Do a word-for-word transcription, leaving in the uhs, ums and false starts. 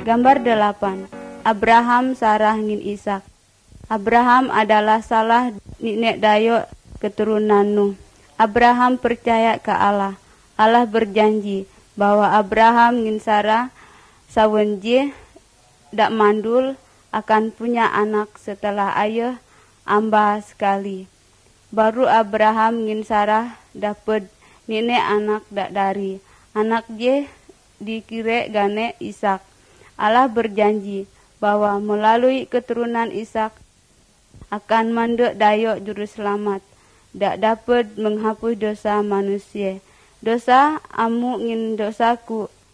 Gambar delapan. Abraham, Sarah, ngin Ishak. Abraham adalah salah nenek dayok keturunan Nuh. Abraham percaya ke Allah. Allah berjanji bahwa Abraham ngin Sarah sawenje dak mandul akan punya anak setelah ayah amba sekali. Baru Abraham ngin Sarah dapat nenek anak dak dari. Anak je dikira gane Ishak. Allah berjanji bahwa melalui keturunan Ishak akan mandek dayok juru selamat, dak dapat menghapus dosa manusia. Dosa amu ngin dosaku